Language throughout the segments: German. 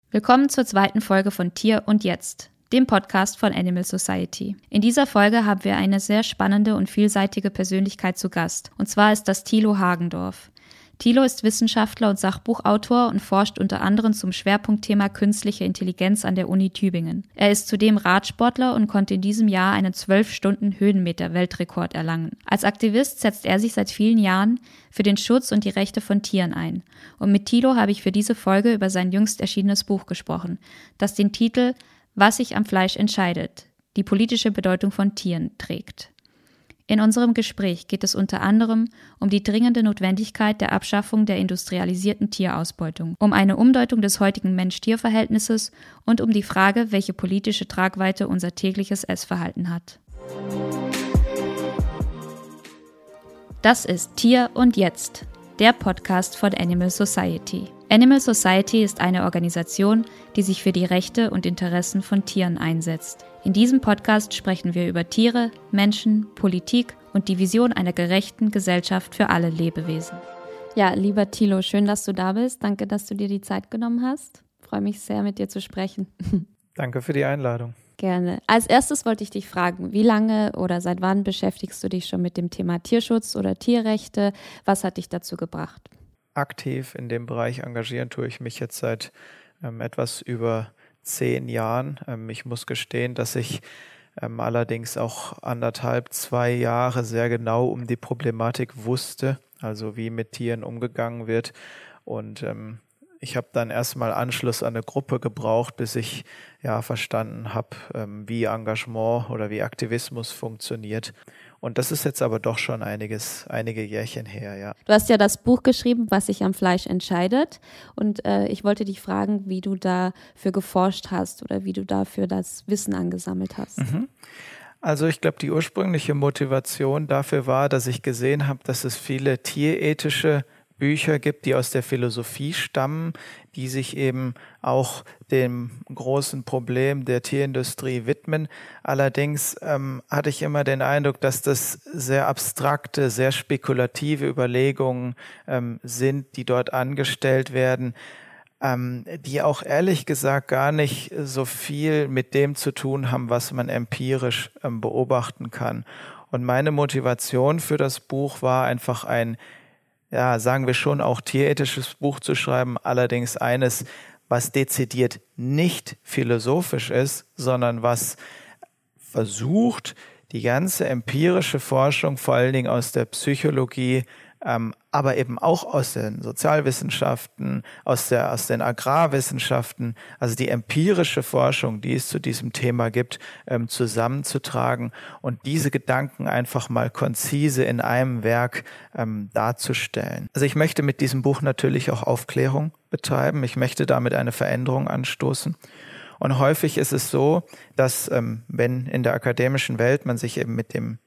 Willkommen zur zweiten Folge von Tier und Jetzt, dem Podcast von Animal Society. In dieser Folge haben wir eine sehr spannende und vielseitige Persönlichkeit zu Gast, und zwar ist das Thilo Hagendorf. Thilo ist Wissenschaftler und Sachbuchautor und forscht unter anderem zum Schwerpunktthema künstliche Intelligenz an der Uni Tübingen. Er ist zudem Radsportler und konnte in diesem Jahr einen 12-Stunden-Höhenmeter-Weltrekord erlangen. Als Aktivist setzt er sich seit vielen Jahren für den Schutz und die Rechte von Tieren ein. Und mit Thilo habe ich für diese Folge über sein jüngst erschienenes Buch gesprochen, das den Titel »Was sich am Fleisch entscheidet« die politische Bedeutung von Tieren trägt. In unserem Gespräch geht es unter anderem um die dringende Notwendigkeit der Abschaffung der industrialisierten Tierausbeutung, um eine Umdeutung des heutigen Mensch-Tier-Verhältnisses und um die Frage, welche politische Tragweite unser tägliches Essverhalten hat. Das ist Tier und Jetzt, der Podcast von Animal Society. Animal Society ist eine Organisation, die sich für die Rechte und Interessen von Tieren einsetzt. In diesem Podcast sprechen wir über Tiere, Menschen, Politik und die Vision einer gerechten Gesellschaft für alle Lebewesen. Ja, lieber Thilo, schön, dass du da bist. Danke, dass du dir die Zeit genommen hast. Ich freue mich sehr, mit dir zu sprechen. Danke für die Einladung. Gerne. Als erstes wollte ich dich fragen, wie lange oder seit wann beschäftigst du dich schon mit dem Thema Tierschutz oder Tierrechte? Was hat dich dazu gebracht? Aktiv in dem Bereich engagieren tue ich mich jetzt seit etwas über 10 Jahren. Ich muss gestehen, dass ich allerdings auch 2 Jahre sehr genau um die Problematik wusste, also wie mit Tieren umgegangen wird. Und ich habe dann erstmal Anschluss an eine Gruppe gebraucht, bis ich verstanden habe, wie Engagement oder wie Aktivismus funktioniert. Und das ist jetzt aber doch schon einige Jährchen her, ja. Du hast ja das Buch geschrieben, Was sich am Fleisch entscheidet. Und ich wollte dich fragen, wie du dafür geforscht hast oder wie du dafür das Wissen angesammelt hast. Also ich glaube, die ursprüngliche Motivation dafür war, dass ich gesehen habe, dass es viele tierethische Bücher gibt, die aus der Philosophie stammen, die sich eben auch dem großen Problem der Tierindustrie widmen. Allerdings hatte ich immer den Eindruck, dass das sehr abstrakte, sehr spekulative Überlegungen sind, die dort angestellt werden, die auch ehrlich gesagt gar nicht so viel mit dem zu tun haben, was man empirisch beobachten kann. Und meine Motivation für das Buch war einfach sagen wir schon, auch tierethisches Buch zu schreiben, allerdings eines, was dezidiert nicht philosophisch ist, sondern was versucht, die ganze empirische Forschung, vor allen Dingen aus der Psychologie, aber eben auch aus den Sozialwissenschaften, aus den Agrarwissenschaften, also die empirische Forschung, die es zu diesem Thema gibt, zusammenzutragen und diese Gedanken einfach mal konzise in einem Werk darzustellen. Also ich möchte mit diesem Buch natürlich auch Aufklärung betreiben. Ich möchte damit eine Veränderung anstoßen. Und häufig ist es so, dass wenn in der akademischen Welt man sich eben mit dem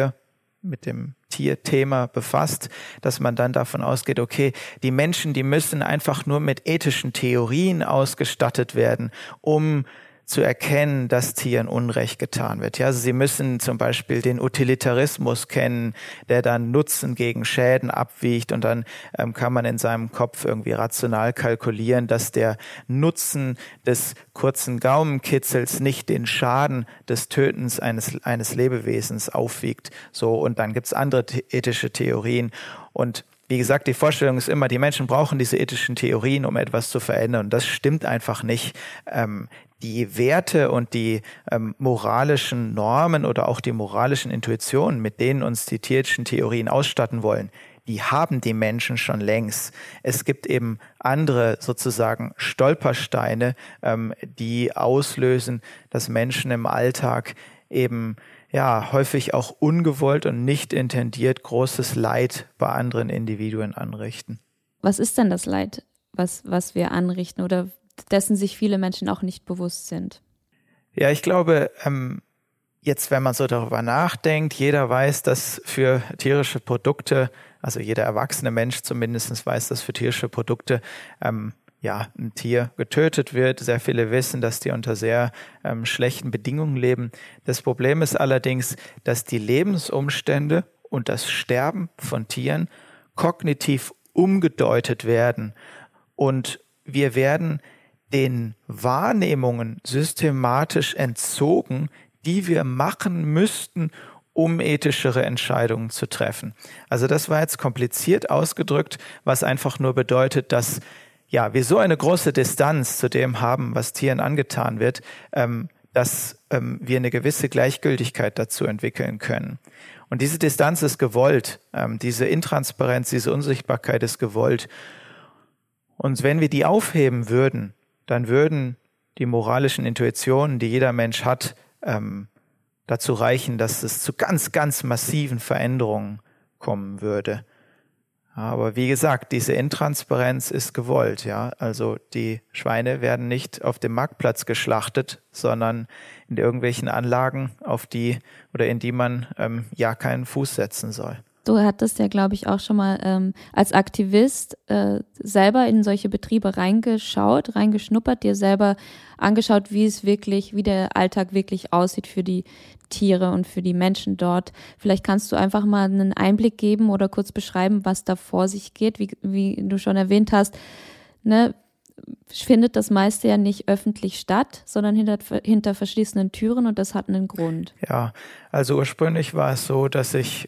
Tierthema befasst, dass man dann davon ausgeht, okay, die Menschen, die müssen einfach nur mit ethischen Theorien ausgestattet werden, um zu erkennen, dass Tieren Unrecht getan wird. Ja, also sie müssen zum Beispiel den Utilitarismus kennen, der dann Nutzen gegen Schäden abwiegt und dann kann man in seinem Kopf irgendwie rational kalkulieren, dass der Nutzen des kurzen Gaumenkitzels nicht den Schaden des Tötens eines Lebewesens aufwiegt. So, und dann gibt's andere ethische Theorien und wie gesagt, die Vorstellung ist immer, die Menschen brauchen diese ethischen Theorien, um etwas zu verändern. Und das stimmt einfach nicht. Die Werte und die moralischen Normen oder auch die moralischen Intuitionen, mit denen uns die tierethischen Theorien ausstatten wollen, die haben die Menschen schon längst. Es gibt eben andere sozusagen Stolpersteine, die auslösen, dass Menschen im Alltag eben häufig auch ungewollt und nicht intendiert großes Leid bei anderen Individuen anrichten. Was ist denn das Leid, was wir anrichten oder dessen sich viele Menschen auch nicht bewusst sind? Ja, ich glaube, jetzt, wenn man so darüber nachdenkt, jeder weiß, dass für tierische Produkte, also jeder erwachsene Mensch zumindest weiß, dass für tierische Produkte ein Tier getötet wird. Sehr viele wissen, dass die unter sehr schlechten Bedingungen leben. Das Problem ist allerdings, dass die Lebensumstände und das Sterben von Tieren kognitiv umgedeutet werden. Und wir werden den Wahrnehmungen systematisch entzogen, die wir machen müssten, um ethischere Entscheidungen zu treffen. Also das war jetzt kompliziert ausgedrückt, was einfach nur bedeutet, dass wir so eine große Distanz zu dem haben, was Tieren angetan wird, dass wir eine gewisse Gleichgültigkeit dazu entwickeln können. Und diese Distanz ist gewollt, diese Intransparenz, diese Unsichtbarkeit ist gewollt. Und wenn wir die aufheben würden, dann würden die moralischen Intuitionen, die jeder Mensch hat, dazu reichen, dass es zu ganz, ganz massiven Veränderungen kommen würde. Aber wie gesagt, diese Intransparenz ist gewollt, ja. Also die Schweine werden nicht auf dem Marktplatz geschlachtet, sondern in irgendwelchen Anlagen, in die man keinen Fuß setzen soll. Du hattest ja, glaube ich, auch schon mal als Aktivist selber in solche Betriebe reingeschnuppert, dir selber angeschaut, wie der Alltag wirklich aussieht für die Tiere und für die Menschen dort. Vielleicht kannst du einfach mal einen Einblick geben oder kurz beschreiben, was da vor sich geht. Wie du schon erwähnt hast, findet das meiste ja nicht öffentlich statt, sondern hinter verschließenden Türen, und das hat einen Grund. Ja, also ursprünglich war es so, dass ich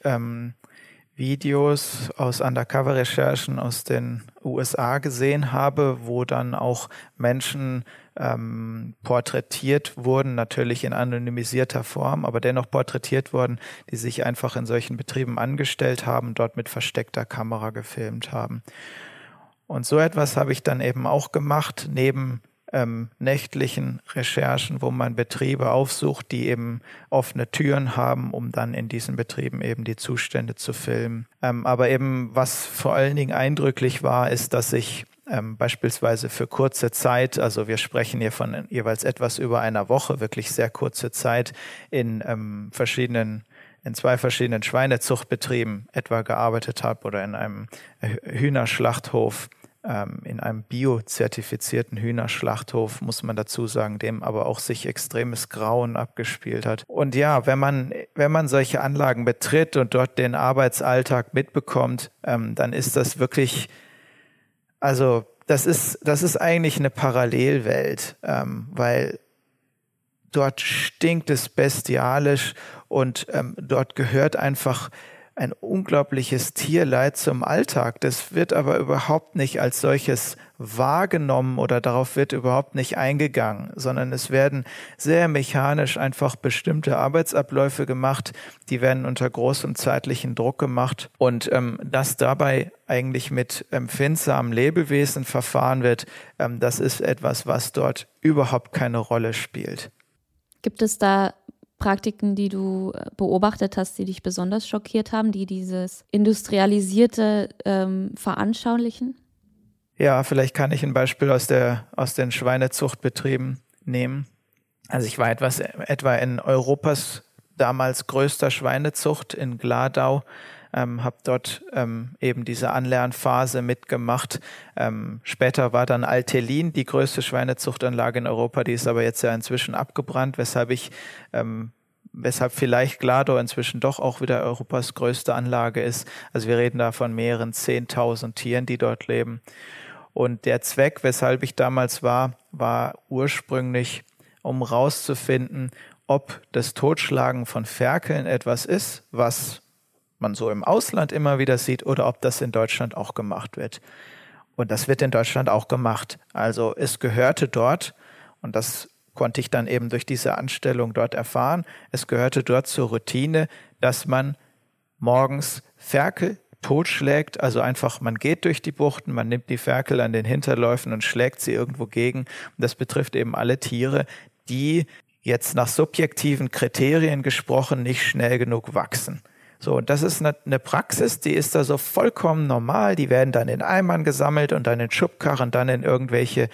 Videos aus Undercover-Recherchen aus den USA gesehen habe, wo dann auch Menschen porträtiert wurden, natürlich in anonymisierter Form, aber dennoch porträtiert wurden, die sich einfach in solchen Betrieben angestellt haben, dort mit versteckter Kamera gefilmt haben. Und so etwas habe ich dann eben auch gemacht, neben nächtlichen Recherchen, wo man Betriebe aufsucht, die eben offene Türen haben, um dann in diesen Betrieben eben die Zustände zu filmen. Aber eben, was vor allen Dingen eindrücklich war, ist, dass ich beispielsweise für kurze Zeit, also wir sprechen hier von jeweils etwas über einer Woche, wirklich sehr kurze Zeit, in zwei verschiedenen Schweinezuchtbetrieben etwa gearbeitet habe oder in einem Hühnerschlachthof, in einem biozertifizierten Hühnerschlachthof, muss man dazu sagen, dem aber auch sich extremes Grauen abgespielt hat. Und ja, wenn man solche Anlagen betritt und dort den Arbeitsalltag mitbekommt, dann ist das wirklich, also das ist eigentlich eine Parallelwelt, weil dort stinkt es bestialisch und dort gehört einfach ein unglaubliches Tierleid zum Alltag. Das wird aber überhaupt nicht als solches wahrgenommen oder darauf wird überhaupt nicht eingegangen, sondern es werden sehr mechanisch einfach bestimmte Arbeitsabläufe gemacht, die werden unter großem zeitlichen Druck gemacht und dass dabei eigentlich mit empfindsamen Lebewesen verfahren wird, das ist etwas, was dort überhaupt keine Rolle spielt. Gibt es da Praktiken, die du beobachtet hast, die dich besonders schockiert haben, die dieses Industrialisierte veranschaulichen? Ja, vielleicht kann ich ein Beispiel aus den Schweinezuchtbetrieben nehmen. Also ich war etwa in Europas damals größter Schweinezucht in Gladau, habe dort eben diese Anlernphase mitgemacht. Später war dann Altelin die größte Schweinezuchtanlage in Europa, die ist aber jetzt ja inzwischen abgebrannt, weshalb vielleicht Gladau inzwischen doch auch wieder Europas größte Anlage ist. Also wir reden da von mehreren 10.000 Tieren, die dort leben. Und der Zweck, weshalb ich damals war ursprünglich, um rauszufinden, ob das Totschlagen von Ferkeln etwas ist, was man so im Ausland immer wieder sieht, oder ob das in Deutschland auch gemacht wird. Und das wird in Deutschland auch gemacht. Also es gehörte dort, und das konnte ich dann eben durch diese Anstellung dort erfahren, es gehörte dort zur Routine, dass man morgens Ferkel totschlägt, also einfach, man geht durch die Buchten, man nimmt die Ferkel an den Hinterläufen und schlägt sie irgendwo gegen. Und das betrifft eben alle Tiere, die jetzt nach subjektiven Kriterien gesprochen nicht schnell genug wachsen. So, und das ist eine Praxis, die ist da so vollkommen normal. Die werden dann in Eimern gesammelt und dann in Schubkarren, dann in irgendwelche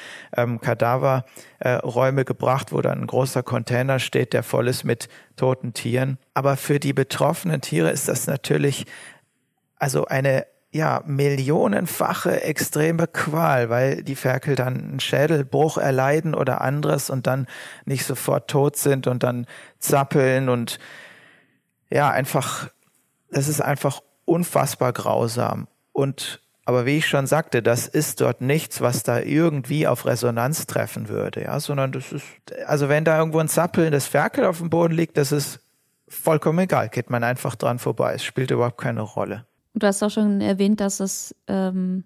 Kadaverräume gebracht, wo dann ein großer Container steht, der voll ist mit toten Tieren. Aber für die betroffenen Tiere ist das natürlich also eine millionenfache extreme Qual, weil die Ferkel dann einen Schädelbruch erleiden oder anderes und dann nicht sofort tot sind und dann zappeln und das ist einfach unfassbar grausam. Und Aber wie ich schon sagte, das ist dort nichts, was da irgendwie auf Resonanz treffen würde, ja, sondern das ist, also wenn da irgendwo ein zappelndes Ferkel auf dem Boden liegt, das ist vollkommen egal, geht man einfach dran vorbei, es spielt überhaupt keine Rolle. Du hast auch schon erwähnt, dass es in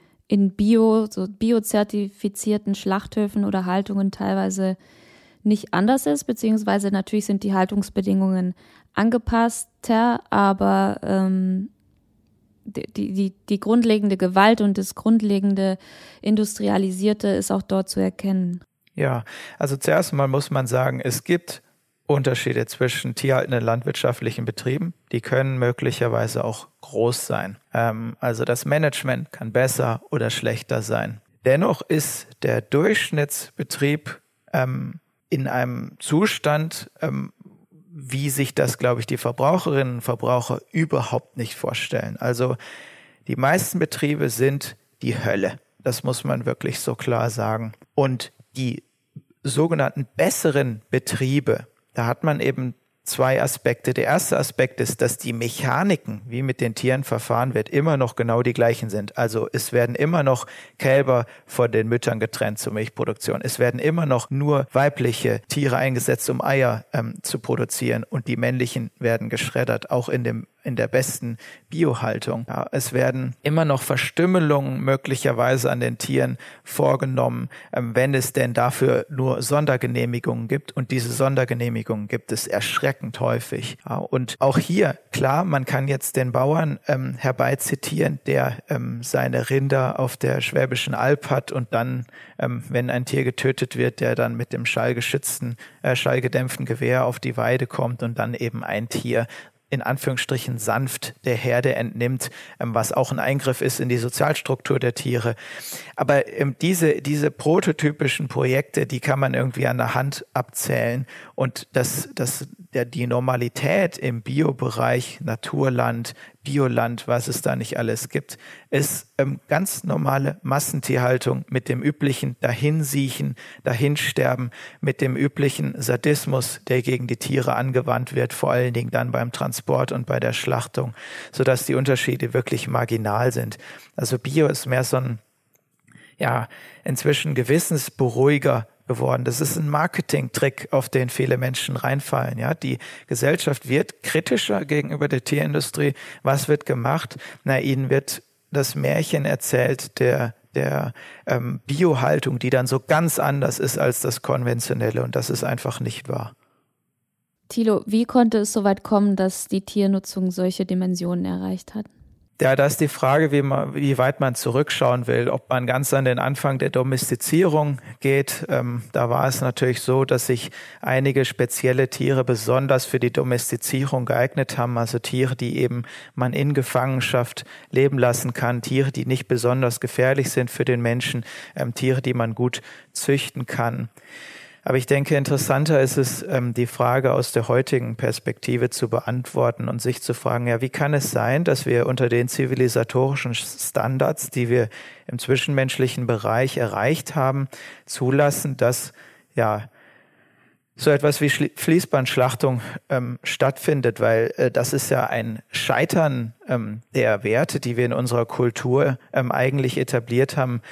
biozertifizierten Schlachthöfen oder Haltungen teilweise nicht anders ist, beziehungsweise natürlich sind die Haltungsbedingungen angepasster, aber die grundlegende Gewalt und das grundlegende Industrialisierte ist auch dort zu erkennen. Ja, also zuerst mal muss man sagen, es gibt Unterschiede zwischen tierhaltenden landwirtschaftlichen Betrieben. Die können möglicherweise auch groß sein. Also das Management kann besser oder schlechter sein. Dennoch ist der Durchschnittsbetrieb in einem Zustand, wie sich das, glaube ich, die Verbraucherinnen und Verbraucher überhaupt nicht vorstellen. Also die meisten Betriebe sind die Hölle. Das muss man wirklich so klar sagen. Und die sogenannten besseren Betriebe, da hat man eben zwei Aspekte. Der erste Aspekt ist, dass die Mechaniken, wie mit den Tieren verfahren wird, immer noch genau die gleichen sind. Also es werden immer noch Kälber von den Müttern getrennt zur Milchproduktion. Es werden immer noch nur weibliche Tiere eingesetzt, um Eier zu produzieren, und die männlichen werden geschreddert, auch in der besten Biohaltung. Ja, es werden immer noch Verstümmelungen möglicherweise an den Tieren vorgenommen, wenn es denn dafür nur Sondergenehmigungen gibt. Und diese Sondergenehmigungen gibt es erschreckend häufig. Ja, und auch hier, klar, man kann jetzt den Bauern herbeizitieren, der seine Rinder auf der Schwäbischen Alb hat und dann, wenn ein Tier getötet wird, der dann mit dem schallgedämpften Gewehr auf die Weide kommt und dann eben ein Tier in Anführungsstrichen sanft der Herde entnimmt, was auch ein Eingriff ist in die Sozialstruktur der Tiere. Aber diese prototypischen Projekte, die kann man irgendwie an der Hand abzählen, und die Normalität im Biobereich, Naturland, Bioland, was es da nicht alles gibt, ist ganz normale Massentierhaltung mit dem üblichen Dahinsiechen, Dahinsterben, mit dem üblichen Sadismus, der gegen die Tiere angewandt wird, vor allen Dingen dann beim Transport und bei der Schlachtung, sodass die Unterschiede wirklich marginal sind. Also Bio ist mehr so ein, ja, inzwischen gewissensberuhiger geworden. Das ist ein Marketing-Trick, auf den viele Menschen reinfallen. Ja, die Gesellschaft wird kritischer gegenüber der Tierindustrie. Was wird gemacht? Na, ihnen wird das Märchen erzählt der Biohaltung, die dann so ganz anders ist als das konventionelle, und das ist einfach nicht wahr. Thilo, wie konnte es so weit kommen, dass die Tiernutzung solche Dimensionen erreicht hat? Ja, da ist die Frage, wie weit man zurückschauen will, ob man ganz an den Anfang der Domestizierung geht. Da war es natürlich so, dass sich einige spezielle Tiere besonders für die Domestizierung geeignet haben, also Tiere, die eben man in Gefangenschaft leben lassen kann, Tiere, die nicht besonders gefährlich sind für den Menschen, Tiere, die man gut züchten kann. Aber ich denke, interessanter ist es, die Frage aus der heutigen Perspektive zu beantworten und sich zu fragen, ja, wie kann es sein, dass wir unter den zivilisatorischen Standards, die wir im zwischenmenschlichen Bereich erreicht haben, zulassen, dass ja so etwas wie Fließbandschlachtung stattfindet, weil das ist ja ein Scheitern der Werte, die wir in unserer Kultur eigentlich etabliert haben,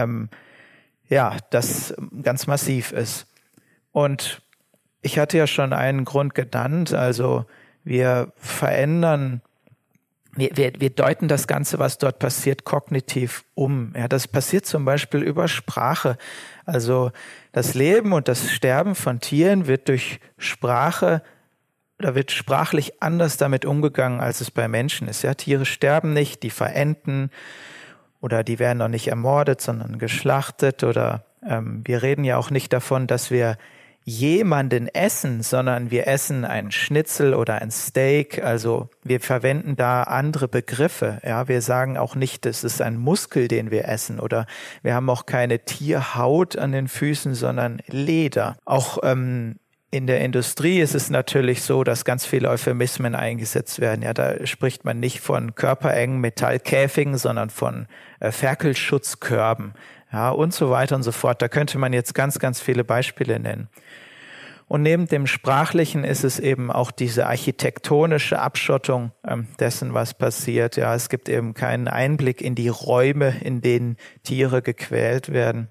ja, das ganz massiv ist. Und ich hatte ja schon einen Grund genannt, also wir verändern, wir deuten das Ganze, was dort passiert, kognitiv um. Ja, das passiert zum Beispiel über Sprache. Also das Leben und das Sterben von Tieren wird durch Sprache, da wird sprachlich anders damit umgegangen, als es bei Menschen ist. Ja, Tiere sterben nicht, die verenden oder die werden auch nicht ermordet, sondern geschlachtet, oder wir reden ja auch nicht davon, dass wir jemanden essen, sondern wir essen ein Schnitzel oder ein Steak. Also wir verwenden da andere Begriffe. Ja, wir sagen auch nicht, das ist ein Muskel, den wir essen, oder wir haben auch keine Tierhaut an den Füßen, sondern Leder. Auch in der Industrie ist es natürlich so, dass ganz viele Euphemismen eingesetzt werden. Ja, da spricht man nicht von körperengen Metallkäfigen, sondern von Ferkelschutzkörben. Ja, und so weiter und so fort. Da könnte man jetzt ganz, ganz viele Beispiele nennen. Und neben dem Sprachlichen ist es eben auch diese architektonische Abschottung dessen, was passiert. Ja, es gibt eben keinen Einblick in die Räume, in denen Tiere gequält werden.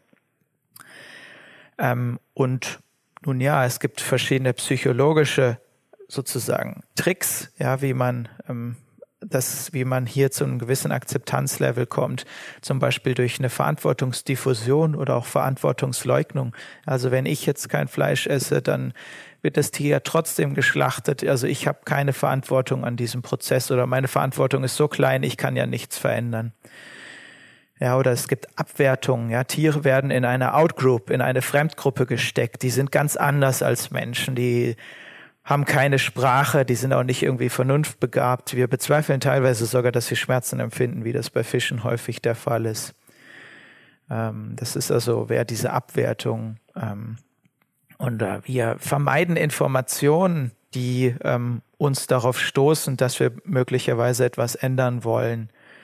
Und nun ja, es gibt verschiedene psychologische sozusagen Tricks, ja, wie man hier zu einem gewissen Akzeptanzlevel kommt, zum Beispiel durch eine Verantwortungsdiffusion oder auch Verantwortungsleugnung. Also wenn ich jetzt kein Fleisch esse, dann wird das Tier trotzdem geschlachtet. Also ich habe keine Verantwortung an diesem Prozess oder meine Verantwortung ist so klein, ich kann ja nichts verändern. Ja, oder es gibt Abwertungen. Ja, Tiere werden in eine Outgroup, in eine Fremdgruppe gesteckt. Die sind ganz anders als Menschen. Die haben keine Sprache, die sind auch nicht irgendwie vernunftbegabt. Wir bezweifeln teilweise sogar, dass sie Schmerzen empfinden, wie das bei Fischen häufig der Fall ist. Das ist also diese Abwertung. Und wir vermeiden Informationen, die uns darauf stoßen, dass wir möglicherweise etwas ändern wollen.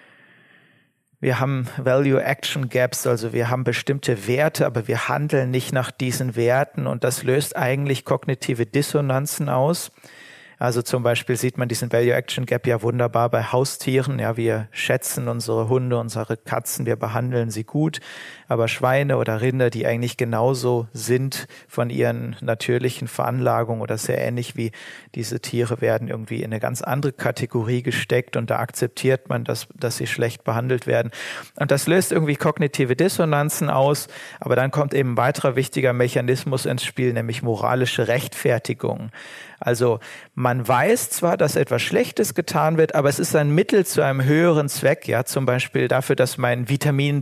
Wir haben Value-Action-Gaps, also wir haben bestimmte Werte, aber wir handeln nicht nach diesen Werten und das löst eigentlich kognitive Dissonanzen aus. Also zum Beispiel sieht man diesen Value-Action-Gap ja wunderbar bei Haustieren. Ja, wir schätzen unsere Hunde, unsere Katzen, wir behandeln sie gut. Aber Schweine oder Rinder, die eigentlich genauso sind von ihren natürlichen Veranlagungen oder sehr ähnlich wie diese Tiere, werden irgendwie in eine ganz andere Kategorie gesteckt und da akzeptiert man, dass sie schlecht behandelt werden. Und das löst irgendwie kognitive Dissonanzen aus. Aber dann kommt eben ein weiterer wichtiger Mechanismus ins Spiel, nämlich moralische Rechtfertigung. Also man weiß zwar, dass etwas Schlechtes getan wird, aber es ist ein Mittel zu einem höheren Zweck, ja, zum Beispiel dafür, dass meine Vitamin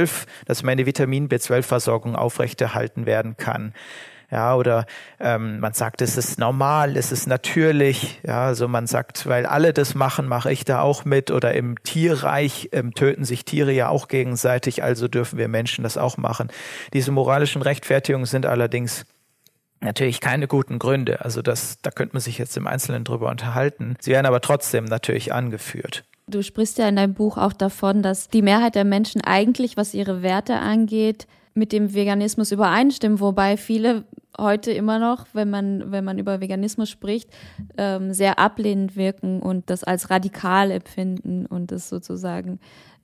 B12-Versorgung aufrechterhalten werden kann. Ja, oder man sagt, es ist normal, es ist natürlich. Ja, also man sagt, weil alle das machen, mache ich da auch mit. Oder im Tierreich töten sich Tiere ja auch gegenseitig, also dürfen wir Menschen das auch machen. Diese moralischen Rechtfertigungen sind allerdings natürlich keine guten Gründe. Also da könnte man sich jetzt im Einzelnen drüber unterhalten. Sie werden aber trotzdem natürlich angeführt. Du sprichst ja in deinem Buch auch davon, dass die Mehrheit der Menschen eigentlich, was ihre Werte angeht, mit dem Veganismus übereinstimmen, wobei viele heute immer noch, wenn man über Veganismus spricht, sehr ablehnend wirken und das als radikal empfinden und das sozusagen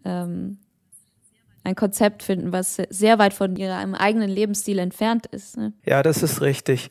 ein Konzept finden, was sehr weit von ihrem eigenen Lebensstil entfernt ist. Ne? Ja, das ist richtig.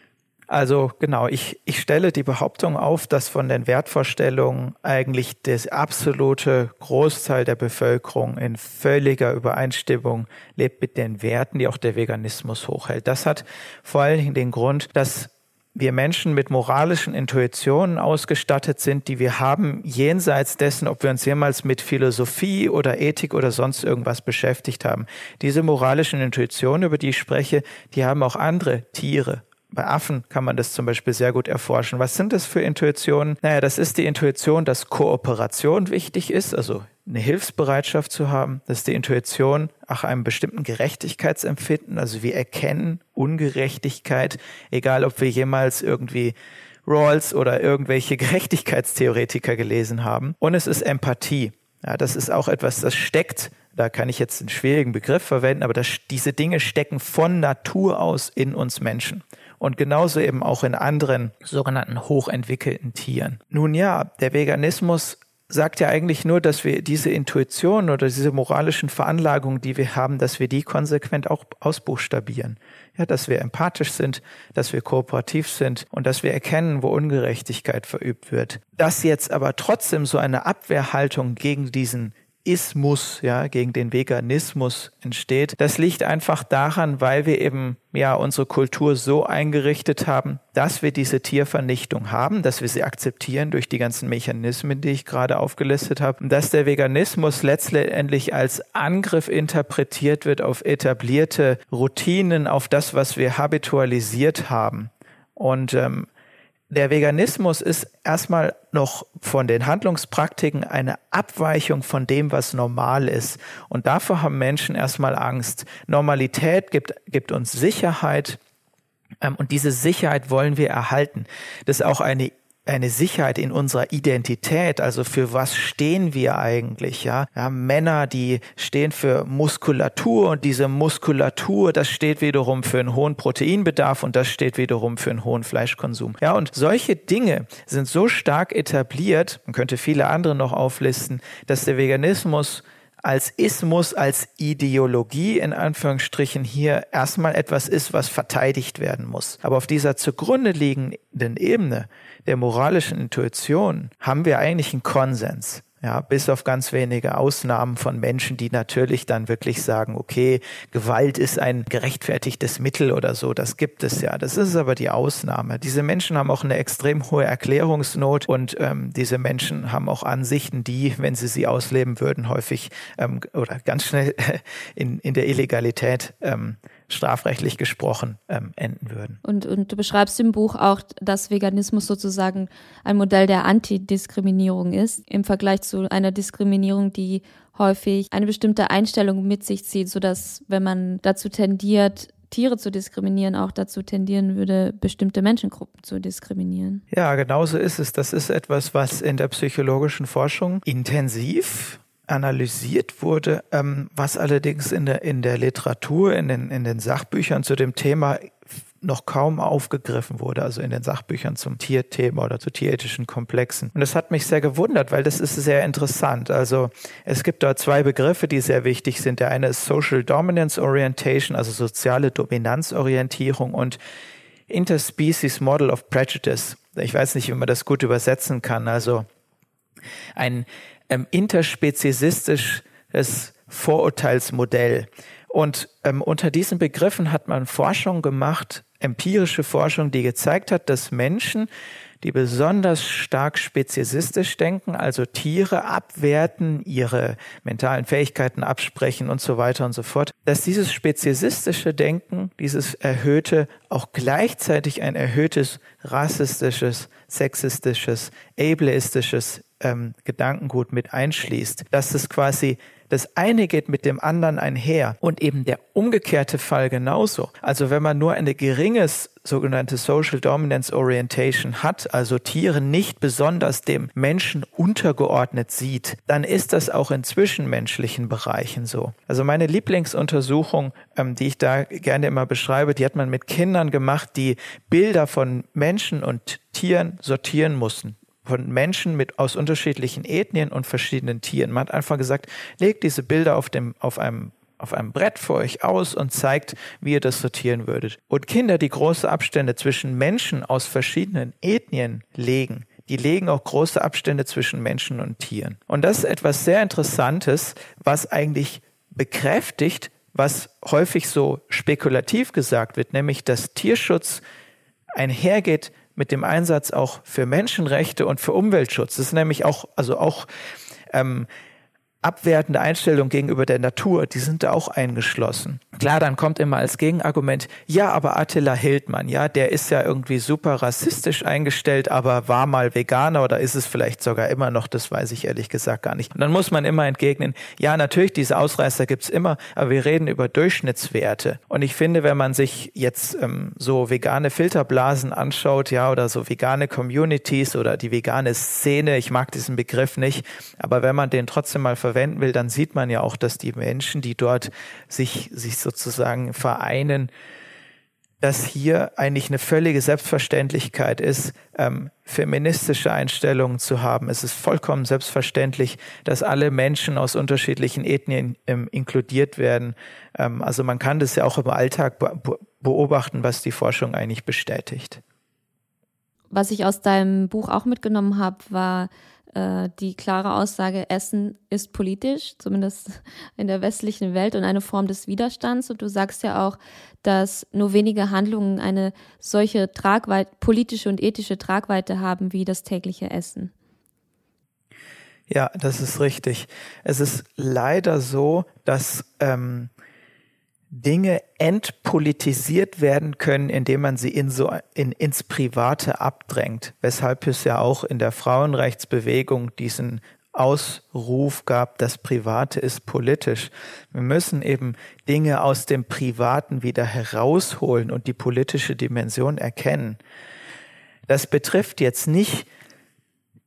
Also genau, ich stelle die Behauptung auf, dass von den Wertvorstellungen eigentlich der absolute Großteil der Bevölkerung in völliger Übereinstimmung lebt mit den Werten, die auch der Veganismus hochhält. Das hat vor allen Dingen den Grund, dass wir Menschen mit moralischen Intuitionen ausgestattet sind, die wir haben, jenseits dessen, ob wir uns jemals mit Philosophie oder Ethik oder sonst irgendwas beschäftigt haben. Diese moralischen Intuitionen, über die ich spreche, die haben auch andere Tiere. Bei Affen kann man das zum Beispiel sehr gut erforschen. Was sind das für Intuitionen? Naja, das ist die Intuition, dass Kooperation wichtig ist, also eine Hilfsbereitschaft zu haben. Das ist die Intuition nach einem bestimmten Gerechtigkeitsempfinden. Also wir erkennen Ungerechtigkeit, egal ob wir jemals irgendwie Rawls oder irgendwelche Gerechtigkeitstheoretiker gelesen haben. Und es ist Empathie. Ja, das ist auch etwas, das steckt, da kann ich jetzt einen schwierigen Begriff verwenden, aber diese Dinge stecken von Natur aus in uns Menschen. Und genauso eben auch in anderen sogenannten hochentwickelten Tieren. Nun ja, der Veganismus sagt ja eigentlich nur, dass wir diese Intuition oder diese moralischen Veranlagungen, die wir haben, dass wir die konsequent auch ausbuchstabieren. Ja, dass wir empathisch sind, dass wir kooperativ sind und dass wir erkennen, wo Ungerechtigkeit verübt wird. Dass jetzt aber trotzdem so eine Abwehrhaltung gegen diesen Ismus, ja, gegen den Veganismus entsteht. Das liegt einfach daran, weil wir eben unsere Kultur so eingerichtet haben, dass wir diese Tiervernichtung haben, dass wir sie akzeptieren durch die ganzen Mechanismen, die ich gerade aufgelistet habe, und dass der Veganismus letztendlich als Angriff interpretiert wird auf etablierte Routinen, auf das, was wir habitualisiert haben. Und der Veganismus ist erstmal noch von den Handlungspraktiken eine Abweichung von dem, was normal ist. Und davor haben Menschen erstmal Angst. Normalität gibt uns Sicherheit und diese Sicherheit wollen wir erhalten. Das ist auch eine eine Sicherheit in unserer Identität, also für was stehen wir eigentlich, ja? Ja, Männer, die stehen für Muskulatur und diese Muskulatur, das steht wiederum für einen hohen Proteinbedarf und das steht wiederum für einen hohen Fleischkonsum. Ja, und solche Dinge sind so stark etabliert, man könnte viele andere noch auflisten, dass der Veganismus als Ismus, als Ideologie in Anführungsstrichen hier erstmal etwas ist, was verteidigt werden muss. Aber auf dieser zugrunde liegenden Ebene der moralischen Intuition haben wir eigentlich einen Konsens. Ja, bis auf ganz wenige Ausnahmen von Menschen, die natürlich dann wirklich sagen, okay, Gewalt ist ein gerechtfertigtes Mittel oder so, das gibt es ja. Das ist aber die Ausnahme. Diese Menschen haben auch eine extrem hohe Erklärungsnot und diese Menschen haben auch Ansichten, die, wenn sie ausleben würden, häufig oder ganz schnell in der Illegalität strafrechtlich gesprochen enden würden. Und du beschreibst im Buch auch, dass Veganismus sozusagen ein Modell der Antidiskriminierung ist, im Vergleich zu einer Diskriminierung, die häufig eine bestimmte Einstellung mit sich zieht, sodass, wenn man dazu tendiert, Tiere zu diskriminieren, auch dazu tendieren würde, bestimmte Menschengruppen zu diskriminieren. Ja, genauso ist es. Das ist etwas, was in der psychologischen Forschung intensiv analysiert wurde, was allerdings in der Literatur, in den Sachbüchern zu dem Thema noch kaum aufgegriffen wurde, also in den Sachbüchern zum Tierthema oder zu tierethischen Komplexen. Und das hat mich sehr gewundert, weil das ist sehr interessant. Also es gibt da zwei Begriffe, die sehr wichtig sind. Der eine ist Social Dominance Orientation, also soziale Dominanzorientierung, und Interspecies Model of Prejudice. Ich weiß nicht, wie man das gut übersetzen kann. Also ein interspezisistisches Vorurteilsmodell. Und unter diesen Begriffen hat man Forschung gemacht, empirische Forschung, die gezeigt hat, dass Menschen, die besonders stark speziesistisch denken, also Tiere abwerten, ihre mentalen Fähigkeiten absprechen und so weiter und so fort, dass dieses speziesistische Denken, dieses erhöhte, auch gleichzeitig ein erhöhtes rassistisches, sexistisches, ableistisches Gedankengut mit einschließt, dass es quasi das eine geht mit dem anderen einher und eben der umgekehrte Fall genauso. Also wenn man nur eine geringe sogenannte Social Dominance Orientation hat, also Tiere nicht besonders dem Menschen untergeordnet sieht, dann ist das auch in zwischenmenschlichen Bereichen so. Also meine Lieblingsuntersuchung, die ich da gerne immer beschreibe, die hat man mit Kindern gemacht, die Bilder von Menschen und Tieren sortieren mussten. Von Menschen aus unterschiedlichen Ethnien und verschiedenen Tieren. Man hat einfach gesagt, legt diese Bilder auf einem Brett vor euch aus und zeigt, wie ihr das sortieren würdet. Und Kinder, die große Abstände zwischen Menschen aus verschiedenen Ethnien legen, die legen auch große Abstände zwischen Menschen und Tieren. Und das ist etwas sehr Interessantes, was eigentlich bekräftigt, was häufig so spekulativ gesagt wird, nämlich dass Tierschutz einhergeht mit dem Einsatz auch für Menschenrechte und für Umweltschutz. Das ist nämlich auch abwertende Einstellungen gegenüber der Natur, die sind da auch eingeschlossen. Klar, dann kommt immer als Gegenargument, ja, aber Attila Hildmann, ja, der ist ja irgendwie super rassistisch eingestellt, aber war mal Veganer oder ist es vielleicht sogar immer noch, das weiß ich ehrlich gesagt gar nicht. Und dann muss man immer entgegnen, ja, natürlich, diese Ausreißer gibt's immer, aber wir reden über Durchschnittswerte. Und ich finde, wenn man sich jetzt so vegane Filterblasen anschaut, ja, oder so vegane Communities oder die vegane Szene, ich mag diesen Begriff nicht, aber wenn man den trotzdem mal verwenden will, dann sieht man ja auch, dass die Menschen, die dort sich sozusagen vereinen, dass hier eigentlich eine völlige Selbstverständlichkeit ist, feministische Einstellungen zu haben. Es ist vollkommen selbstverständlich, dass alle Menschen aus unterschiedlichen Ethnien inkludiert werden. Also man kann das ja auch im Alltag beobachten, was die Forschung eigentlich bestätigt. Was ich aus deinem Buch auch mitgenommen habe, war die klare Aussage, Essen ist politisch, zumindest in der westlichen Welt, und eine Form des Widerstands. Und du sagst ja auch, dass nur wenige Handlungen eine solche politische und ethische Tragweite haben wie das tägliche Essen. Ja, das ist richtig. Es ist leider so, dass Dinge entpolitisiert werden können, indem man sie ins Private abdrängt, weshalb es ja auch in der Frauenrechtsbewegung diesen Ausruf gab, das Private ist politisch. Wir müssen eben Dinge aus dem Privaten wieder herausholen und die politische Dimension erkennen. Das betrifft jetzt nicht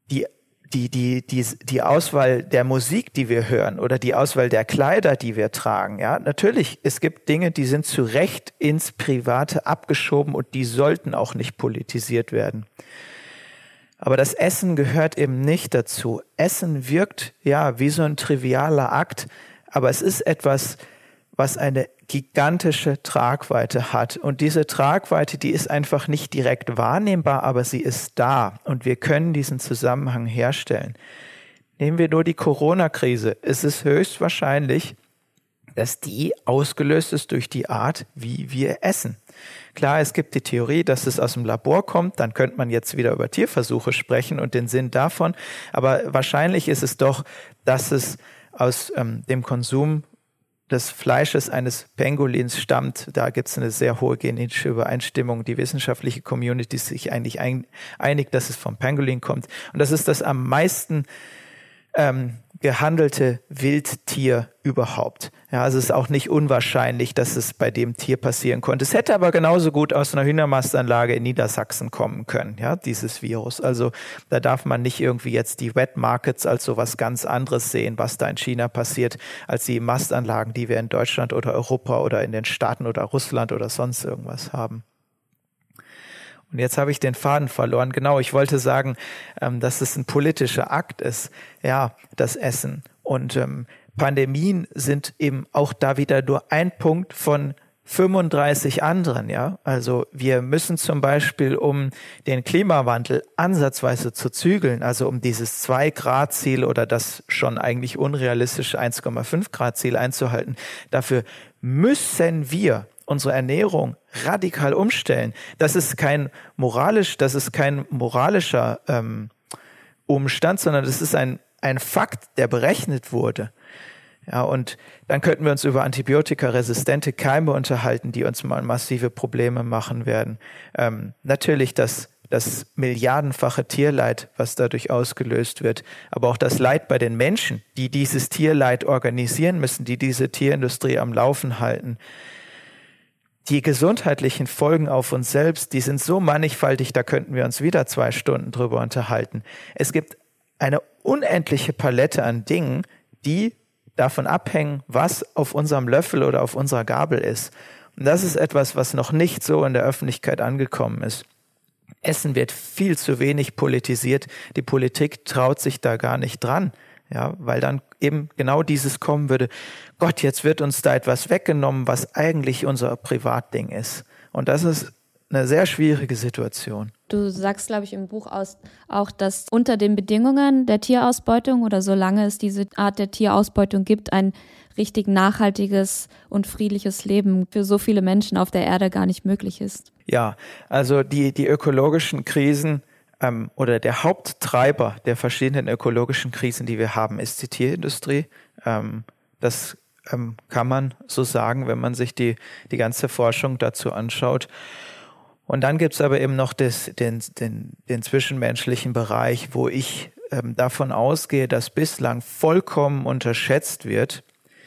die Auswahl der Musik, die wir hören oder die Auswahl der Kleider, die wir tragen. Ja, natürlich, es gibt Dinge, die sind zu Recht ins Private abgeschoben und die sollten auch nicht politisiert werden. Aber das Essen gehört eben nicht dazu. Essen wirkt ja wie so ein trivialer Akt, aber es ist etwas, was eine gigantische Tragweite hat. Und diese Tragweite, die ist einfach nicht direkt wahrnehmbar, aber sie ist da. Und wir können diesen Zusammenhang herstellen. Nehmen wir nur die Corona-Krise. Es ist höchstwahrscheinlich, dass die ausgelöst ist durch die Art, wie wir essen. Klar, es gibt die Theorie, dass es aus dem Labor kommt, dann könnte man jetzt wieder über Tierversuche sprechen und den Sinn davon, aber wahrscheinlich ist es doch, dass es aus dem Konsum des Fleisches eines Pangolins stammt. Da gibt es eine sehr hohe genetische Übereinstimmung. Die wissenschaftliche Community ist sich eigentlich einig, dass es vom Pangolin kommt. Und das ist das am meisten gehandelte Wildtier überhaupt. Ja, also es ist auch nicht unwahrscheinlich, dass es bei dem Tier passieren konnte. Es hätte aber genauso gut aus einer Hühnermastanlage in Niedersachsen kommen können, ja, dieses Virus. Also da darf man nicht irgendwie jetzt die Wet Markets als so was ganz anderes sehen, was da in China passiert, als die Mastanlagen, die wir in Deutschland oder Europa oder in den Staaten oder Russland oder sonst irgendwas haben. Und jetzt habe ich den Faden verloren. Genau, ich wollte sagen, dass es ein politischer Akt ist, ja, das Essen. Und Pandemien sind eben auch da wieder nur ein Punkt von 35 anderen, ja. Also wir müssen zum Beispiel, um den Klimawandel ansatzweise zu zügeln, also um dieses 2-Grad-Ziel oder das schon eigentlich unrealistische 1,5-Grad-Ziel einzuhalten, dafür müssen wir unsere Ernährung radikal umstellen. Das ist kein moralischer Umstand, sondern das ist ein Fakt, der berechnet wurde. Ja, und dann könnten wir uns über antibiotikaresistente Keime unterhalten, die uns mal massive Probleme machen werden. Natürlich das milliardenfache Tierleid, was dadurch ausgelöst wird, aber auch das Leid bei den Menschen, die dieses Tierleid organisieren müssen, die diese Tierindustrie am Laufen halten. Die gesundheitlichen Folgen auf uns selbst, die sind so mannigfaltig, da könnten wir uns wieder 2 Stunden drüber unterhalten. Es gibt eine unendliche Palette an Dingen, die davon abhängen, was auf unserem Löffel oder auf unserer Gabel ist. Und das ist etwas, was noch nicht so in der Öffentlichkeit angekommen ist. Essen wird viel zu wenig politisiert. Die Politik traut sich da gar nicht dran. Ja, weil dann eben genau dieses kommen würde, Gott, jetzt wird uns da etwas weggenommen, was eigentlich unser Privatding ist. Und das ist eine sehr schwierige Situation. Du sagst, glaube ich, im Buch auch, dass unter den Bedingungen der Tierausbeutung oder solange es diese Art der Tierausbeutung gibt, ein richtig nachhaltiges und friedliches Leben für so viele Menschen auf der Erde gar nicht möglich ist. Ja, also die ökologischen Krisen oder der Haupttreiber der verschiedenen ökologischen Krisen, die wir haben, ist die Tierindustrie. Das kann man so sagen, wenn man sich die ganze Forschung dazu anschaut. Und dann gibt's aber eben noch den zwischenmenschlichen Bereich, wo ich davon ausgehe, dass bislang vollkommen unterschätzt wird,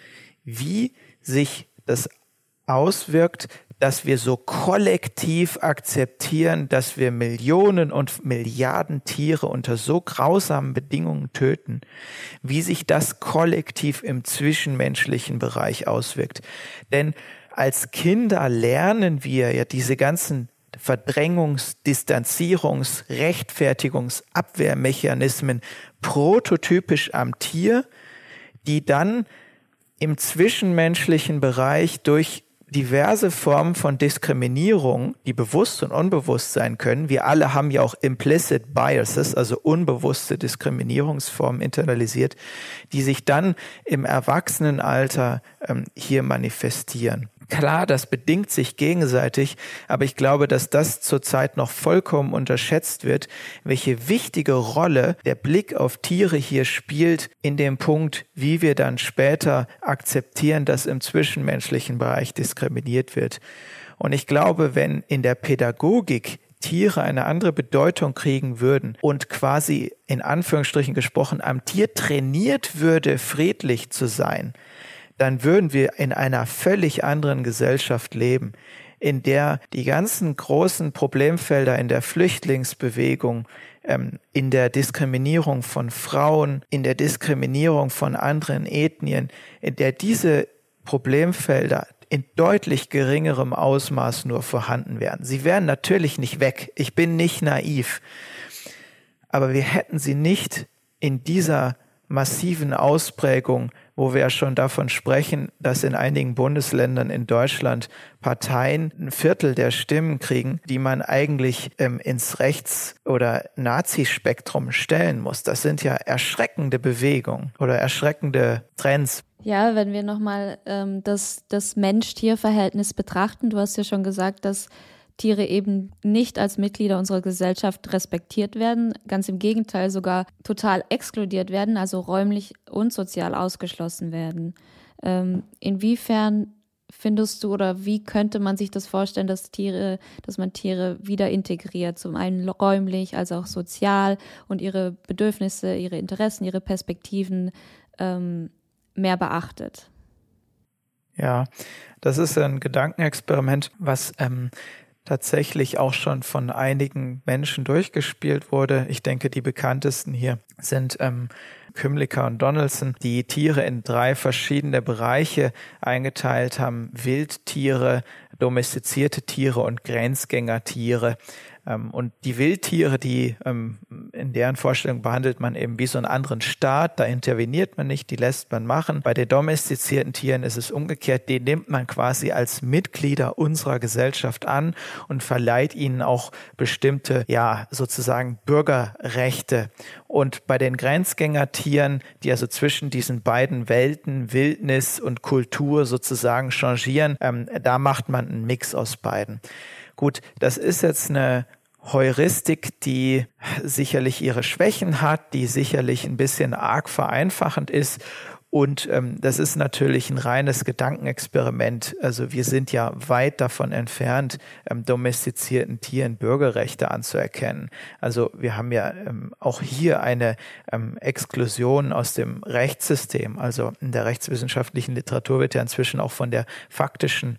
wie sich das auswirkt, dass wir so kollektiv akzeptieren, dass wir Millionen und Milliarden Tiere unter so grausamen Bedingungen töten, wie sich das kollektiv im zwischenmenschlichen Bereich auswirkt. Denn als Kinder lernen wir ja diese ganzen Verdrängungs-, Distanzierungs-, Rechtfertigungs-, Abwehrmechanismen prototypisch am Tier, die dann im zwischenmenschlichen Bereich durch diverse Formen von Diskriminierung, die bewusst und unbewusst sein können. Wir alle haben ja auch implicit biases, also unbewusste Diskriminierungsformen internalisiert, die sich dann im Erwachsenenalter hier manifestieren. Klar, das bedingt sich gegenseitig, aber ich glaube, dass das zurzeit noch vollkommen unterschätzt wird, welche wichtige Rolle der Blick auf Tiere hier spielt in dem Punkt, wie wir dann später akzeptieren, dass im zwischenmenschlichen Bereich diskriminiert wird. Und ich glaube, wenn in der Pädagogik Tiere eine andere Bedeutung kriegen würden und quasi in Anführungsstrichen gesprochen am Tier trainiert würde, friedlich zu sein, dann würden wir in einer völlig anderen Gesellschaft leben. in der die ganzen großen Problemfelder in der Flüchtlingsbewegung, in der Diskriminierung von Frauen, in der Diskriminierung von anderen Ethnien, in der diese Problemfelder in deutlich geringerem Ausmaß nur vorhanden wären. Sie wären natürlich nicht weg. Ich bin nicht naiv. Aber wir hätten sie nicht in dieser massiven Ausprägung, wo wir ja schon davon sprechen, dass in einigen Bundesländern in Deutschland Parteien ein Viertel der Stimmen kriegen, die man eigentlich ins Rechts- oder Nazispektrum stellen muss. Das sind ja erschreckende Bewegungen oder erschreckende Trends. Ja, wenn wir nochmal das Mensch-Tier-Verhältnis betrachten, du hast ja schon gesagt, dass Tiere eben nicht als Mitglieder unserer Gesellschaft respektiert werden, ganz im Gegenteil sogar total exkludiert werden, also räumlich und sozial ausgeschlossen werden. Inwiefern findest du oder wie könnte man sich das vorstellen, dass man Tiere wieder integriert, zum einen räumlich, als auch sozial und ihre Bedürfnisse, ihre Interessen, ihre Perspektiven mehr beachtet? Ja, das ist ein Gedankenexperiment, was tatsächlich auch schon von einigen Menschen durchgespielt wurde. Ich denke, die bekanntesten hier sind Kümliker und Donaldson, die Tiere in 3 verschiedene Bereiche eingeteilt haben: Wildtiere, domestizierte Tiere und Grenzgängertiere. Und die Wildtiere, in deren Vorstellung behandelt man eben wie so einen anderen Staat, da interveniert man nicht, die lässt man machen. Bei den domestizierten Tieren ist es umgekehrt, die nimmt man quasi als Mitglieder unserer Gesellschaft an und verleiht ihnen auch bestimmte, sozusagen Bürgerrechte. Und bei den Grenzgängertieren, die also zwischen diesen beiden Welten, Wildnis und Kultur sozusagen changieren, da macht man einen Mix aus beiden. Gut, das ist jetzt eine Heuristik, die sicherlich ihre Schwächen hat, die sicherlich ein bisschen arg vereinfachend ist. Und das ist natürlich ein reines Gedankenexperiment. Also wir sind ja weit davon entfernt, domestizierten Tieren Bürgerrechte anzuerkennen. Also wir haben ja auch hier eine Exklusion aus dem Rechtssystem. Also in der rechtswissenschaftlichen Literatur wird ja inzwischen auch von der faktischen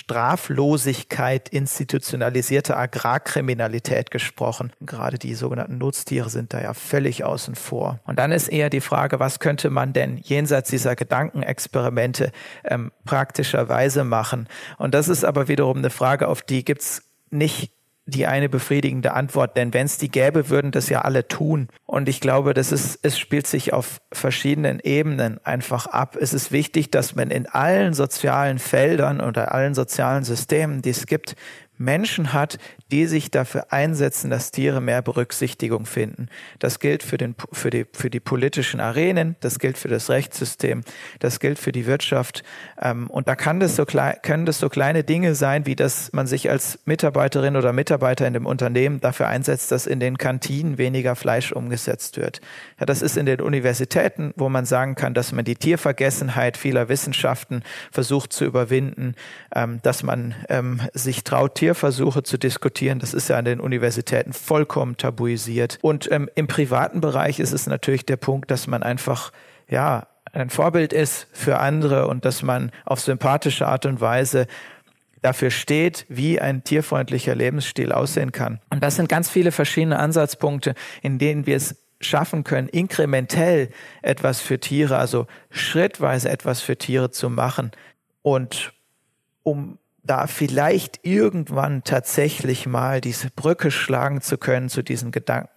Straflosigkeit institutionalisierter Agrarkriminalität gesprochen. Gerade die sogenannten Nutztiere sind da ja völlig außen vor. Und dann ist eher die Frage, was könnte man denn jenseits dieser Gedankenexperimente praktischerweise machen. Und das ist aber wiederum eine Frage, auf die gibt's nicht die eine befriedigende Antwort, denn wenn es die gäbe, würden das ja alle tun. Und ich glaube, es spielt sich auf verschiedenen Ebenen einfach ab. Es ist wichtig, dass man in allen sozialen Feldern oder allen sozialen Systemen, die es gibt, Menschen hat, die sich dafür einsetzen, dass Tiere mehr Berücksichtigung finden. Das gilt für die politischen Arenen, das gilt für das Rechtssystem, das gilt für die Wirtschaft. Und da können das so kleine Dinge sein, wie dass man sich als Mitarbeiterin oder Mitarbeiter in dem Unternehmen dafür einsetzt, dass in den Kantinen weniger Fleisch umgesetzt wird. Ja, das ist in den Universitäten, wo man sagen kann, dass man die Tiervergessenheit vieler Wissenschaften versucht zu überwinden, dass man sich traut, Tierversuche zu diskutieren. Das ist ja an den Universitäten vollkommen tabuisiert. Und im privaten Bereich ist es natürlich der Punkt, dass man einfach, ein Vorbild ist für andere und dass man auf sympathische Art und Weise dafür steht, wie ein tierfreundlicher Lebensstil aussehen kann. Und das sind ganz viele verschiedene Ansatzpunkte, in denen wir es schaffen können, inkrementell etwas für Tiere, also schrittweise etwas für Tiere zu machen. Und um da vielleicht irgendwann tatsächlich mal diese Brücke schlagen zu können zu diesen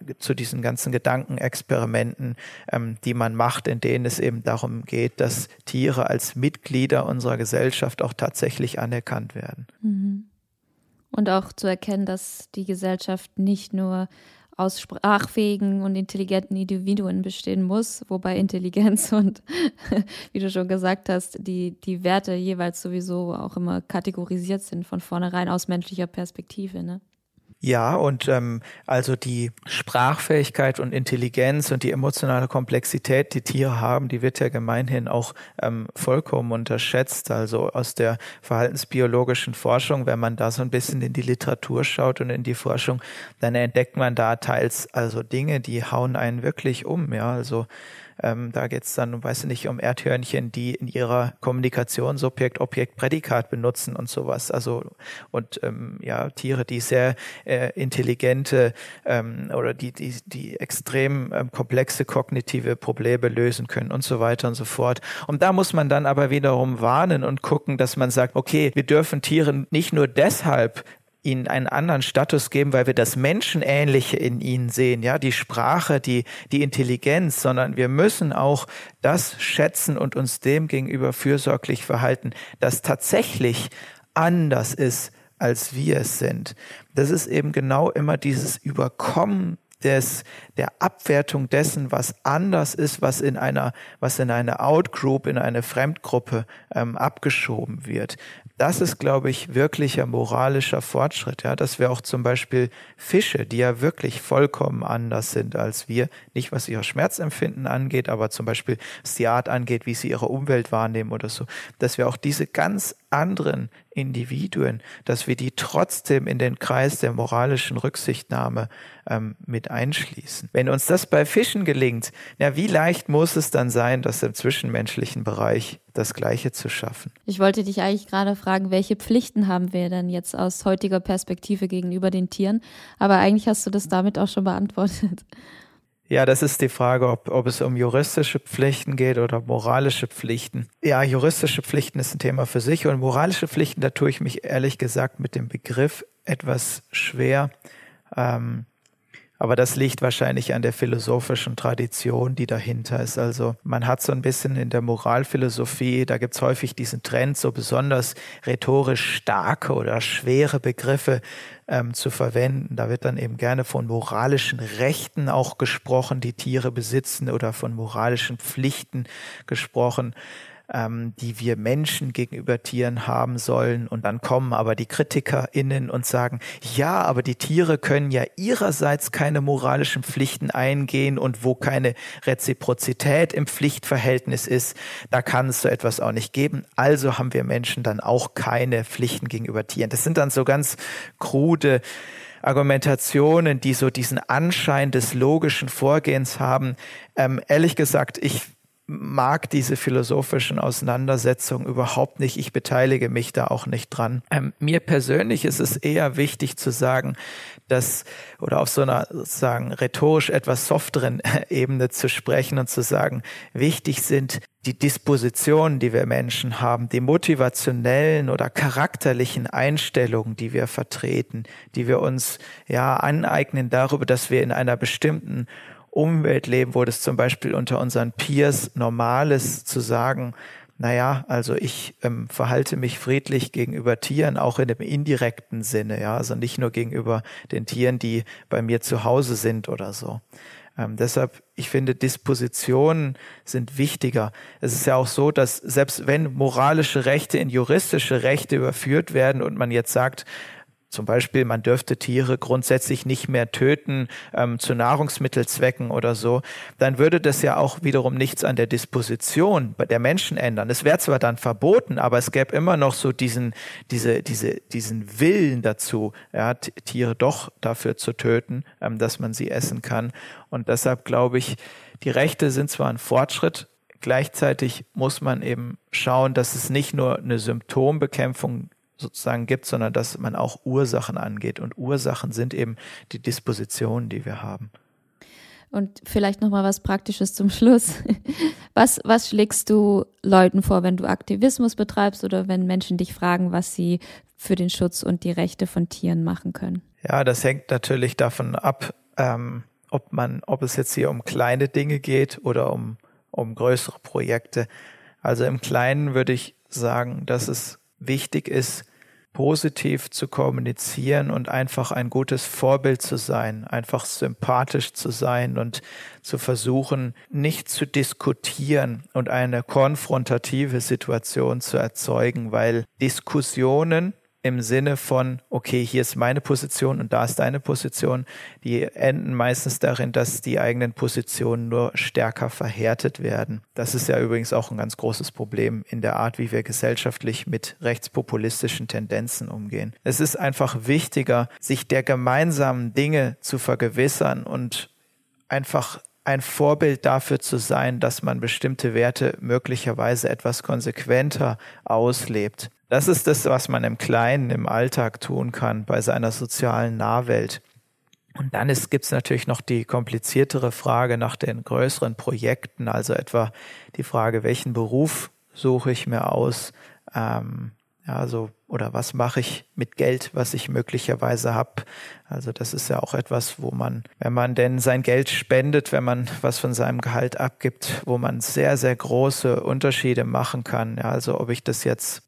ganzen Gedankenexperimenten, die man macht, in denen es eben darum geht, dass Tiere als Mitglieder unserer Gesellschaft auch tatsächlich anerkannt werden. Und auch zu erkennen, dass die Gesellschaft nicht nur aus sprachfähigen und intelligenten Individuen bestehen muss, wobei Intelligenz und, wie du schon gesagt hast, die Werte jeweils sowieso auch immer kategorisiert sind von vornherein aus menschlicher Perspektive, ne? Ja, und also die Sprachfähigkeit und Intelligenz und die emotionale Komplexität, die Tiere haben, die wird ja gemeinhin auch vollkommen unterschätzt. Also aus der verhaltensbiologischen Forschung, wenn man da so ein bisschen in die Literatur schaut und in die Forschung, dann entdeckt man da teils also Dinge, die hauen einen wirklich um. Ja, also Da geht es dann, weiß ich nicht, um Erdhörnchen, die in ihrer Kommunikation Subjekt, Objekt, Prädikat benutzen und sowas. Also und Tiere, die sehr intelligente oder die extrem komplexe kognitive Probleme lösen können und so weiter und so fort. Und da muss man dann aber wiederum warnen und gucken, dass man sagt, okay, wir dürfen Tieren nicht nur deshalb ihnen einen anderen Status geben, weil wir das Menschenähnliche in ihnen sehen, ja, die Sprache, die Intelligenz, sondern wir müssen auch das schätzen und uns dem gegenüber fürsorglich verhalten, das tatsächlich anders ist, als wir es sind. Das ist eben genau immer dieses Überkommen der Abwertung dessen, was anders ist, was in eine Outgroup, in eine Fremdgruppe abgeschoben wird. Das ist, glaube ich, wirklicher moralischer Fortschritt, ja, dass wir auch zum Beispiel Fische, die ja wirklich vollkommen anders sind als wir, nicht was ihr Schmerzempfinden angeht, aber zum Beispiel was die Art angeht, wie sie ihre Umwelt wahrnehmen oder so, dass wir auch diese ganz anderen Individuen, dass wir die trotzdem in den Kreis der moralischen Rücksichtnahme mit einschließen. Wenn uns das bei Fischen gelingt, ja, wie leicht muss es dann sein, das im zwischenmenschlichen Bereich das Gleiche zu schaffen? Ich wollte dich eigentlich gerade fragen, welche Pflichten haben wir denn jetzt aus heutiger Perspektive gegenüber den Tieren? Aber eigentlich hast du das damit auch schon beantwortet. Ja, das ist die Frage, ob es um juristische Pflichten geht oder moralische Pflichten. Ja, juristische Pflichten ist ein Thema für sich und moralische Pflichten, da tue ich mich ehrlich gesagt mit dem Begriff etwas schwer. Aber das liegt wahrscheinlich an der philosophischen Tradition, die dahinter ist. Also man hat so ein bisschen in der Moralphilosophie, da gibt es häufig diesen Trend, so besonders rhetorisch starke oder schwere Begriffe zu verwenden. Da wird dann eben gerne von moralischen Rechten auch gesprochen, die Tiere besitzen, oder von moralischen Pflichten gesprochen, die wir Menschen gegenüber Tieren haben sollen. Und dann kommen aber die KritikerInnen und sagen, ja, aber die Tiere können ja ihrerseits keine moralischen Pflichten eingehen, und wo keine Reziprozität im Pflichtverhältnis ist, da kann es so etwas auch nicht geben. Also haben wir Menschen dann auch keine Pflichten gegenüber Tieren. Das sind dann so ganz krude Argumentationen, die so diesen Anschein des logischen Vorgehens haben. Ehrlich gesagt, ich mag diese philosophischen Auseinandersetzungen überhaupt nicht. Ich beteilige mich da auch nicht dran. Mir persönlich ist es eher wichtig zu sagen, oder auf so einer sozusagen rhetorisch etwas softeren Ebene zu sprechen und zu sagen, wichtig sind die Dispositionen, die wir Menschen haben, die motivationellen oder charakterlichen Einstellungen, die wir vertreten, die wir uns aneignen darüber, dass wir in einer bestimmten Umwelt leben, wo das zum Beispiel unter unseren Peers normal ist, zu sagen, also ich verhalte mich friedlich gegenüber Tieren, auch in dem indirekten Sinne, ja, also nicht nur gegenüber den Tieren, die bei mir zu Hause sind oder so. Deshalb, ich finde, Dispositionen sind wichtiger. Es ist ja auch so, dass selbst wenn moralische Rechte in juristische Rechte überführt werden und man jetzt sagt, zum Beispiel, man dürfte Tiere grundsätzlich nicht mehr töten zu Nahrungsmittelzwecken oder so, dann würde das ja auch wiederum nichts an der Disposition der Menschen ändern. Es wäre zwar dann verboten, aber es gäbe immer noch so diesen Willen dazu, ja, Tiere doch dafür zu töten, dass man sie essen kann. Und deshalb glaube ich, die Rechte sind zwar ein Fortschritt, gleichzeitig muss man eben schauen, dass es nicht nur eine Symptombekämpfung sozusagen gibt, sondern dass man auch Ursachen angeht. Und Ursachen sind eben die Dispositionen, die wir haben. Und vielleicht nochmal was Praktisches zum Schluss. Was schlägst du Leuten vor, wenn du Aktivismus betreibst oder wenn Menschen dich fragen, was sie für den Schutz und die Rechte von Tieren machen können? Ja, das hängt natürlich davon ab, ob es jetzt hier um kleine Dinge geht oder um größere Projekte. Also im Kleinen würde ich sagen, dass es wichtig ist, positiv zu kommunizieren und einfach ein gutes Vorbild zu sein, einfach sympathisch zu sein und zu versuchen, nicht zu diskutieren und eine konfrontative Situation zu erzeugen, weil Diskussionen im Sinne von, okay, hier ist meine Position und da ist deine Position, die enden meistens darin, dass die eigenen Positionen nur stärker verhärtet werden. Das ist ja übrigens auch ein ganz großes Problem in der Art, wie wir gesellschaftlich mit rechtspopulistischen Tendenzen umgehen. Es ist einfach wichtiger, sich der gemeinsamen Dinge zu vergewissern und einfach ein Vorbild dafür zu sein, dass man bestimmte Werte möglicherweise etwas konsequenter auslebt. Das ist das, was man im Kleinen, im Alltag tun kann, bei seiner sozialen Nahwelt. Und dann gibt es natürlich noch die kompliziertere Frage nach den größeren Projekten, also etwa die Frage, welchen Beruf suche ich mir aus, oder was mache ich mit Geld, was ich möglicherweise habe. Also das ist ja auch etwas, wo man, wenn man denn sein Geld spendet, wenn man was von seinem Gehalt abgibt, wo man sehr, sehr große Unterschiede machen kann. Ja, also ob ich das jetzt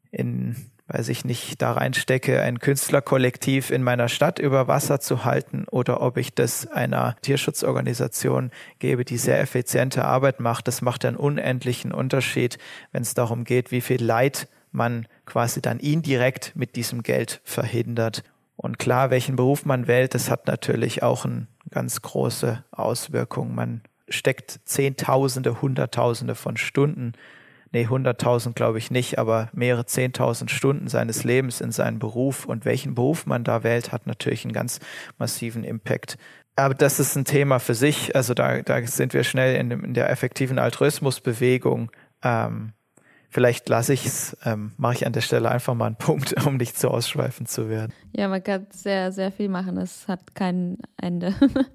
da reinstecke, ein Künstlerkollektiv in meiner Stadt über Wasser zu halten oder ob ich das einer Tierschutzorganisation gebe, die sehr effiziente Arbeit macht. Das macht einen unendlichen Unterschied, wenn es darum geht, wie viel Leid man quasi dann indirekt mit diesem Geld verhindert. Und klar, welchen Beruf man wählt, das hat natürlich auch eine ganz große Auswirkung. Man steckt Zehntausende, Hunderttausende von Stunden, 100.000 glaube ich nicht, aber mehrere 10.000 Stunden seines Lebens in seinen Beruf. Und welchen Beruf man da wählt, hat natürlich einen ganz massiven Impact. Aber das ist ein Thema für sich. Also da sind wir schnell in der effektiven Altruismusbewegung. Vielleicht mache ich an der Stelle einfach mal einen Punkt, um nicht zu ausschweifend zu werden. Ja, man kann sehr, sehr viel machen. Es hat kein Ende.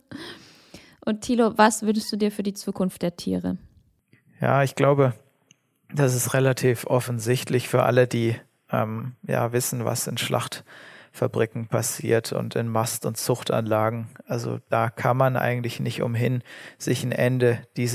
Und Thilo, was würdest du dir für die Zukunft der Tiere? Ja, ich glaube, das ist relativ offensichtlich für alle, die wissen, was in Schlachtfabriken passiert und in Mast- und Zuchtanlagen. Also da kann man eigentlich nicht umhin, sich ein Ende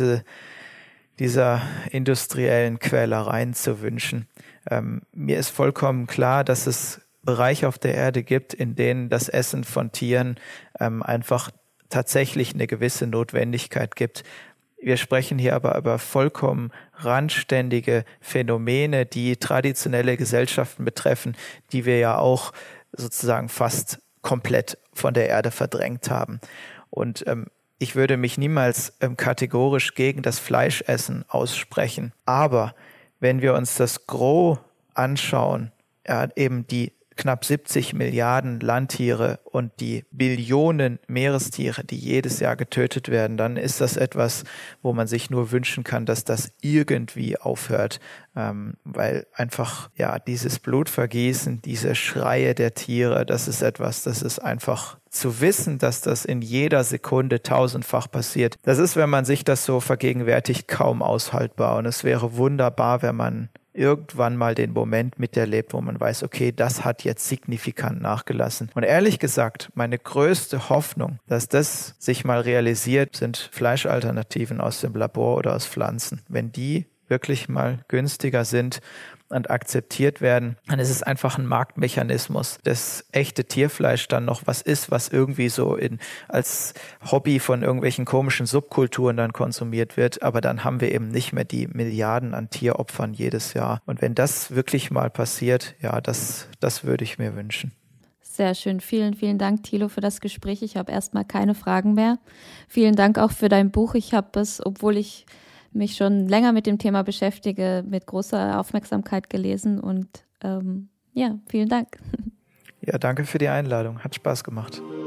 dieser industriellen Quälereien zu wünschen. Mir ist vollkommen klar, dass es Bereiche auf der Erde gibt, in denen das Essen von Tieren einfach tatsächlich eine gewisse Notwendigkeit gibt. Wir sprechen hier aber über vollkommen randständige Phänomene, die traditionelle Gesellschaften betreffen, die wir ja auch sozusagen fast komplett von der Erde verdrängt haben. Und ich würde mich niemals kategorisch gegen das Fleischessen aussprechen. Aber wenn wir uns das Gros anschauen, eben die knapp 70 Milliarden Landtiere und die Billionen Meerestiere, die jedes Jahr getötet werden, dann ist das etwas, wo man sich nur wünschen kann, dass das irgendwie aufhört, weil einfach dieses Blutvergießen, diese Schreie der Tiere, das ist etwas, das ist einfach zu wissen, dass das in jeder Sekunde tausendfach passiert. Das ist, wenn man sich das so vergegenwärtigt, kaum aushaltbar und es wäre wunderbar, wenn man irgendwann mal den Moment miterlebt, wo man weiß, okay, das hat jetzt signifikant nachgelassen. Und ehrlich gesagt, meine größte Hoffnung, dass das sich mal realisiert, sind Fleischalternativen aus dem Labor oder aus Pflanzen. Wenn die wirklich mal günstiger sind und akzeptiert werden, dann ist es einfach ein Marktmechanismus, dass echte Tierfleisch dann noch was ist, was irgendwie so als Hobby von irgendwelchen komischen Subkulturen dann konsumiert wird, aber dann haben wir eben nicht mehr die Milliarden an Tieropfern jedes Jahr. Und wenn das wirklich mal passiert, das würde ich mir wünschen. Sehr schön. Vielen, vielen Dank, Thilo, für das Gespräch. Ich habe erstmal keine Fragen mehr. Vielen Dank auch für dein Buch. Ich habe es, obwohl ich mich schon länger mit dem Thema beschäftige, mit großer Aufmerksamkeit gelesen und vielen Dank. Ja, danke für die Einladung. Hat Spaß gemacht.